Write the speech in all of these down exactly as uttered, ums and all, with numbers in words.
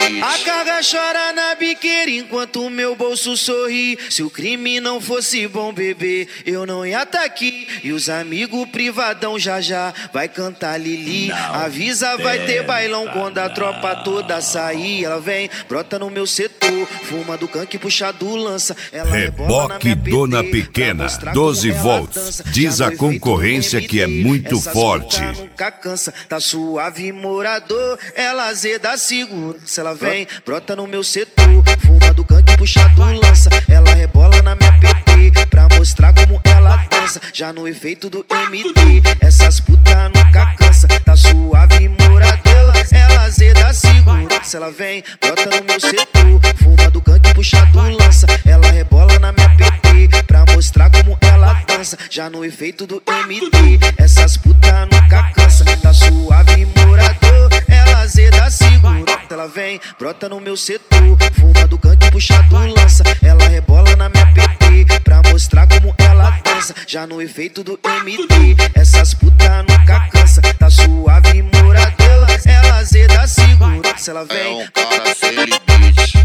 A carga chora na biqueira enquanto o meu bolso sorri. Se o crime não fosse bom, bebê, eu não ia tá aqui. E os amigos privadão já já vai cantar Lili. Avisa, vai ter bailão quando a tropa toda sair. Ela vem, brota no meu setor, fuma do canque, puxa do lança. Ela Reboque Dona Pequena, doze volts. Diz a concorrência que é muito forte. Nunca cansa, tá suave morador. Ela azeda segurança. Ela vem, brota no meu setor, fuma do canque, puxa do lança. Ela rebola na minha P T pra mostrar como ela dança. Já no efeito do M D, essas puta nunca cansa, tá suave morador. Ela azeda segurança. Ela vem, brota no meu setor, fuma do canque, puxa do lança. Ela rebola na minha P T pra mostrar como ela dança. Já no efeito do M D, essas puta nunca cansa, tá suave morador. Ela azeda segurança. Ela vem, brota no meu setor, fuma do canque, puxa do lança. Ela rebola na minha P T pra mostrar como ela dança. Já no efeito do M D, essas puta nunca cansa, tá suave morador. Ela azeda segurança. Ela vem, é um cara sem limite.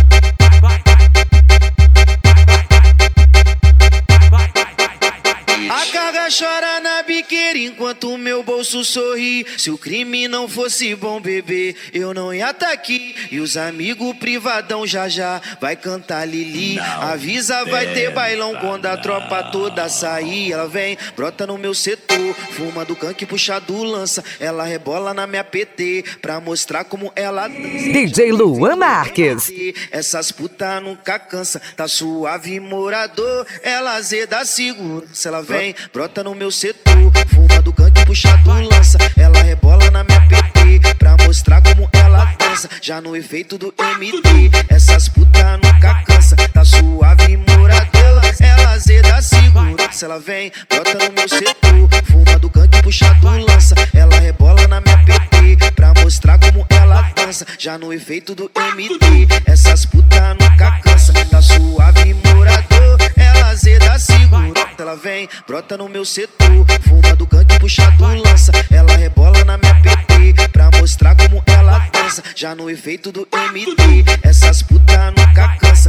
a carga chora na biqueira enquanto o meu bolso sorri. Se o crime não fosse bom, bebê, eu não ia tá aqui. E os amigos privadão já já vai cantar Lili. Avisa, vai ter bailão quando a tropa toda sair. Ela vem, brota no meu setor, fuma do canque, puxa do lança. Ela rebola na minha P T pra mostrar como ela dança. D J Luan Marques. Essas puta nunca cansa, tá suave morador. Ela azeda segurança. Ela vem, brota no meu setor, fuma do canque, puxa do lança. Ela rebola na minha P T pra mostrar como ela dança. Já no efeito do M D, essas puta nunca cansa, tá suave morador. Ela azeda segurança. Ela vem, brota no meu setor, fuma do canque, puxa do lança. Ela rebola na minha P T pra mostrar como ela dança. Já no efeito do M D, essas puta nunca cansa, tá suave morador. Ela azeda segurança. Ela vem, brota no meu setor, fuma do canque, puxa do lança. Ela rebola na minha P T pra mostrar como ela dança. Já no efeito do M D, essas puta nunca cansa.